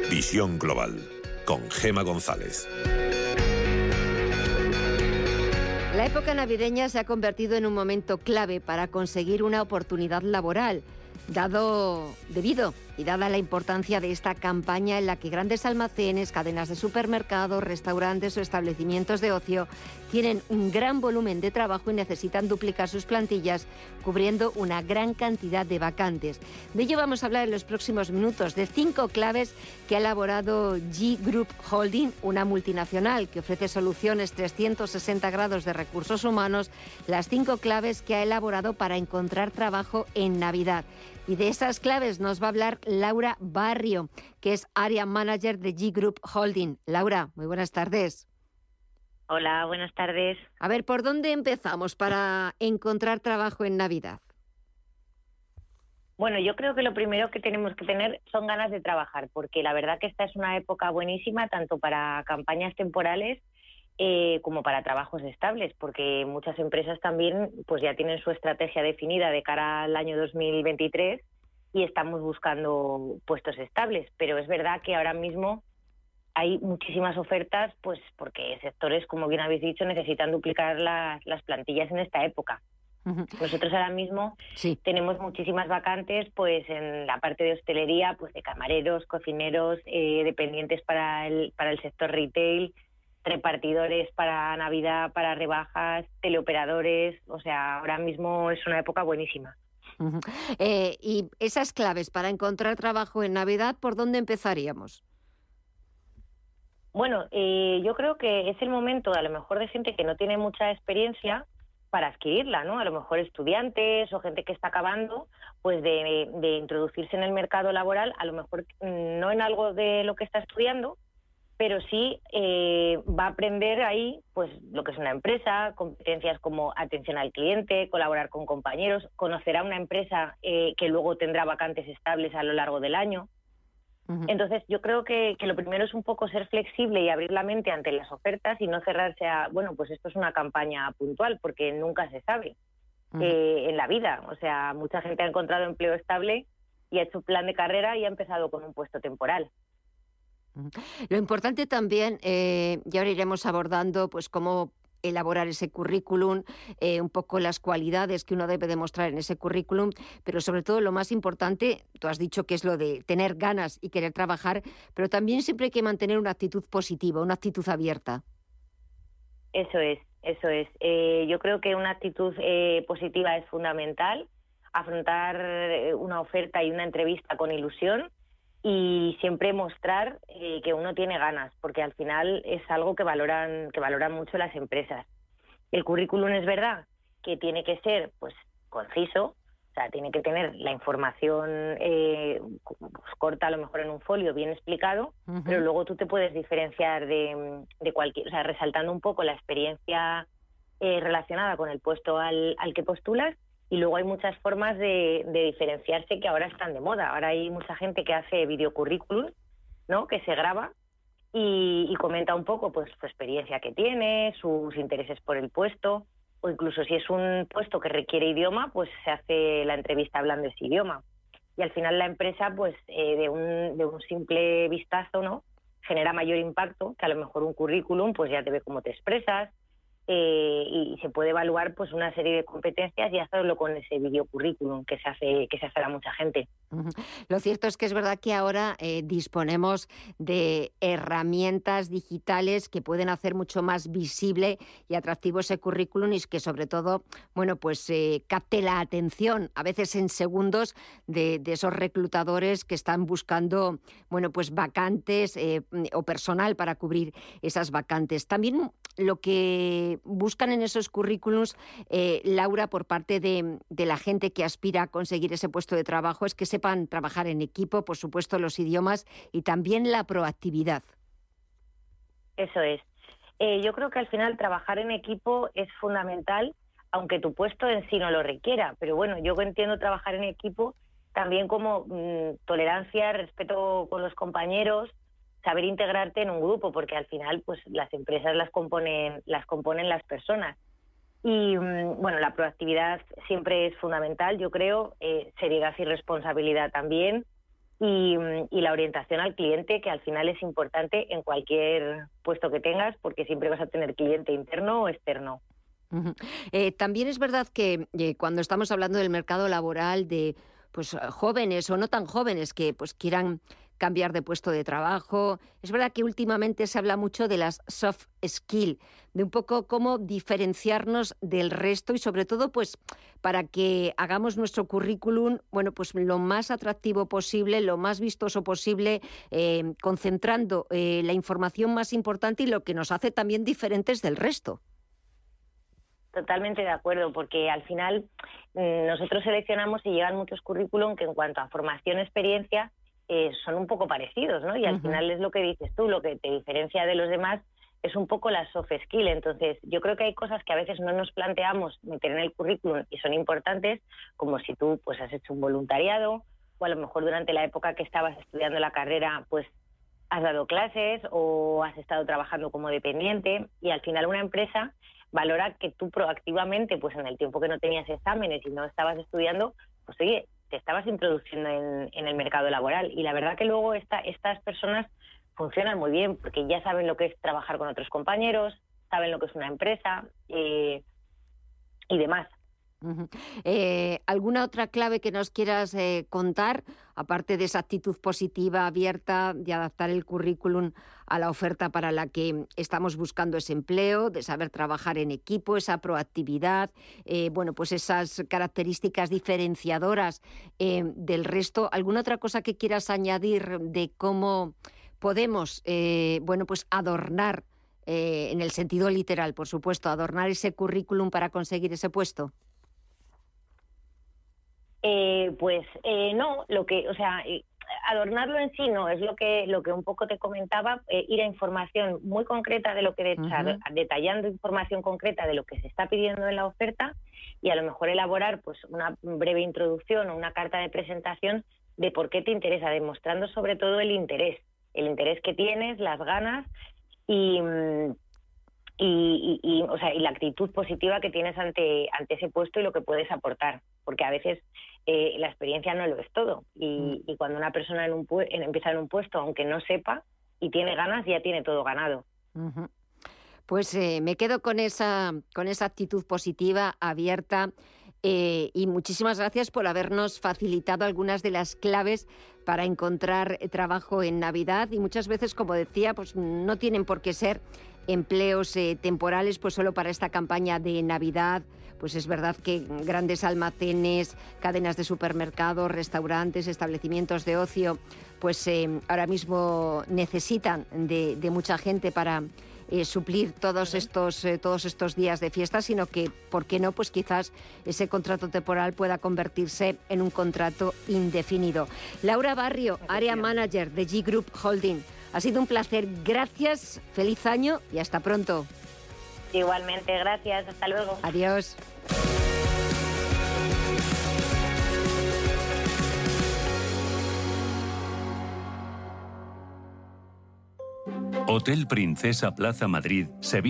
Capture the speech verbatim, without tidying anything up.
Visión Global, con Gema González. La época navideña se ha convertido en un momento clave para conseguir una oportunidad laboral, dado, debido y dada la importancia de esta campaña en la que grandes almacenes, cadenas de supermercados, restaurantes o establecimientos de ocio tienen un gran volumen de trabajo y necesitan duplicar sus plantillas, cubriendo una gran cantidad de vacantes. De ello vamos a hablar en los próximos minutos, de cinco claves que ha elaborado G Group Holding, una multinacional que ofrece soluciones trescientos sesenta grados de recursos humanos, las cinco claves que ha elaborado para encontrar trabajo en Navidad. Y de esas claves nos va a hablar Laura Barrio, que es Area Manager de G Group Holding. Laura, muy buenas tardes. Hola, buenas tardes. A ver, ¿por dónde empezamos para encontrar trabajo en Navidad? Bueno, yo creo que lo primero que tenemos que tener son ganas de trabajar, porque la verdad que esta es una época buenísima tanto para campañas temporales eh, como para trabajos estables, porque muchas empresas también pues ya tienen su estrategia definida de cara al año dos mil veintitrés y estamos buscando puestos estables, pero es verdad que ahora mismo hay muchísimas ofertas, pues porque sectores, como bien habéis dicho, necesitan duplicar las, las plantillas en esta época. Uh-huh. Nosotros ahora mismo sí. tenemos muchísimas vacantes, pues en la parte de hostelería, pues de camareros, cocineros, eh, dependientes para el para el sector retail, repartidores para Navidad, para rebajas, teleoperadores. O sea, ahora mismo es una época buenísima. Uh-huh. Eh, y esas claves para encontrar trabajo en Navidad, ¿por dónde empezaríamos? Bueno, eh, yo creo que es el momento, a lo mejor, de gente que no tiene mucha experiencia para adquirirla, ¿no? A lo mejor estudiantes o gente que está acabando, pues de, de introducirse en el mercado laboral, a lo mejor no en algo de lo que está estudiando, pero sí eh, va a aprender ahí, pues, lo que es una empresa, competencias como atención al cliente, colaborar con compañeros, conocerá una empresa eh, que luego tendrá vacantes estables a lo largo del año. Entonces, yo creo que, que lo primero es un poco ser flexible y abrir la mente ante las ofertas y no cerrarse a, bueno, pues esto es una campaña puntual, porque nunca se sabe uh-huh. eh, en la vida. O sea, mucha gente ha encontrado empleo estable y ha hecho un plan de carrera y ha empezado con un puesto temporal. Uh-huh. Lo importante también, eh, y ahora iremos abordando pues cómo elaborar ese currículum, eh, un poco las cualidades que uno debe demostrar en ese currículum, pero sobre todo lo más importante, tú has dicho que es lo de tener ganas y querer trabajar, pero también siempre hay que mantener una actitud positiva, una actitud abierta. Eso es, eso es. Eh, yo creo que una actitud eh, positiva es fundamental, afrontar una oferta y una entrevista con ilusión y siempre mostrar eh, que uno tiene ganas, porque al final es algo que valoran que valoran mucho las empresas. El currículum es verdad que tiene que ser pues conciso, o sea, tiene que tener la información eh, pues, corta, a lo mejor en un folio, bien explicado, uh-huh. pero luego tú te puedes diferenciar de, de cualquier, o sea, resaltando un poco la experiencia eh, relacionada con el puesto al, al que postulas. Y luego hay muchas formas de, de diferenciarse que ahora están de moda. Ahora hay mucha gente que hace videocurrículum, ¿no? Que se graba y, y comenta un poco pues su experiencia que tiene, sus intereses por el puesto, o incluso si es un puesto que requiere idioma, pues se hace la entrevista hablando ese idioma. Y al final la empresa, pues eh, de, un, de un simple vistazo, ¿no? Genera mayor impacto que a lo mejor un currículum, pues ya te ve cómo te expresas, Eh, y se puede evaluar pues una serie de competencias y hacerlo con ese videocurrículum que se hace que se hace a mucha gente. Uh-huh. Lo cierto es que es verdad que ahora eh, disponemos de herramientas digitales que pueden hacer mucho más visible y atractivo ese currículum y que sobre todo, bueno, pues eh, capte la atención, a veces en segundos, de, de esos reclutadores que están buscando, bueno, pues vacantes eh, o personal para cubrir esas vacantes. También lo que buscan en esos currículums, eh, Laura, por parte de, de la gente que aspira a conseguir ese puesto de trabajo, es que sepan trabajar en equipo, por supuesto los idiomas y también la proactividad. Eso es. Eh, yo creo que al final trabajar en equipo es fundamental, aunque tu puesto en sí no lo requiera. Pero bueno, yo entiendo trabajar en equipo también como mmm, tolerancia, respeto con los compañeros, saber integrarte en un grupo, porque al final pues las empresas las componen las componen las personas. Y bueno, la proactividad siempre es fundamental, yo creo, eh, seriedad y responsabilidad también, y, y la orientación al cliente, que al final es importante en cualquier puesto que tengas, porque siempre vas a tener cliente interno o externo. Uh-huh. Eh, también es verdad que eh, cuando estamos hablando del mercado laboral de pues jóvenes o no tan jóvenes que pues quieran cambiar de puesto de trabajo, es verdad que últimamente se habla mucho de las soft skills, de un poco cómo diferenciarnos del resto y sobre todo pues para que hagamos nuestro currículum, bueno, pues lo más atractivo posible, lo más vistoso posible, eh, concentrando eh, la información más importante y lo que nos hace también diferentes del resto. Totalmente de acuerdo, porque al final nosotros seleccionamos y llegan muchos currículum que en cuanto a formación, experiencia, eh, son un poco parecidos, ¿no? Y al uh-huh. final es lo que dices tú, lo que te diferencia de los demás es un poco la soft skill. Entonces, yo creo que hay cosas que a veces no nos planteamos meter en el currículum y son importantes, como si tú pues has hecho un voluntariado o a lo mejor durante la época que estabas estudiando la carrera, pues has dado clases o has estado trabajando como dependiente, y al final una empresa valora que tú proactivamente, pues en el tiempo que no tenías exámenes y no estabas estudiando, pues oye, te estabas introduciendo en, en el mercado laboral. Y la verdad que luego esta, estas personas funcionan muy bien, porque ya saben lo que es trabajar con otros compañeros, saben lo que es una empresa eh, y demás. Uh-huh. Eh, ¿Alguna otra clave que nos quieras eh, contar, aparte de esa actitud positiva, abierta, de adaptar el currículum a la oferta para la que estamos buscando ese empleo, de saber trabajar en equipo, esa proactividad, eh, bueno, pues esas características diferenciadoras eh, del resto? ¿Alguna otra cosa que quieras añadir de cómo podemos, eh, bueno, pues adornar, eh, en el sentido literal, por supuesto, adornar ese currículum para conseguir ese puesto? Eh, pues eh, no, lo que, o sea, eh, adornarlo en sí no, es lo que lo que un poco te comentaba, eh, ir a información muy concreta de lo que de, uh-huh. o sea, detallando información concreta de lo que se está pidiendo en la oferta, y a lo mejor elaborar pues una breve introducción o una carta de presentación de por qué te interesa, demostrando sobre todo el interés, el interés que tienes, las ganas y Y, y, y, o sea, y la actitud positiva que tienes ante, ante ese puesto y lo que puedes aportar, porque a veces eh, la experiencia no lo es todo, y, y cuando una persona en un pu- en, empieza en un puesto, aunque no sepa y tiene ganas, ya tiene todo ganado. Uh-huh. Pues eh, me quedo con esa, con esa actitud positiva, abierta, eh, y muchísimas gracias por habernos facilitado algunas de las claves para encontrar trabajo en Navidad, y muchas veces, como decía, pues no tienen por qué ser empleos eh, temporales, pues solo para esta campaña de Navidad. Pues es verdad que grandes almacenes, cadenas de supermercados, restaurantes, establecimientos de ocio, pues eh, ahora mismo necesitan de, de mucha gente para eh, suplir todos estos, eh, todos estos días de fiesta, sino que, ¿por qué no? Pues quizás ese contrato temporal pueda convertirse en un contrato indefinido. Laura Barrio, Área Manager de G Group Holding. Ha sido un placer, gracias, feliz año y hasta pronto. Igualmente, gracias, hasta luego. Adiós. Hotel Princesa Plaza Madrid, Sevilla.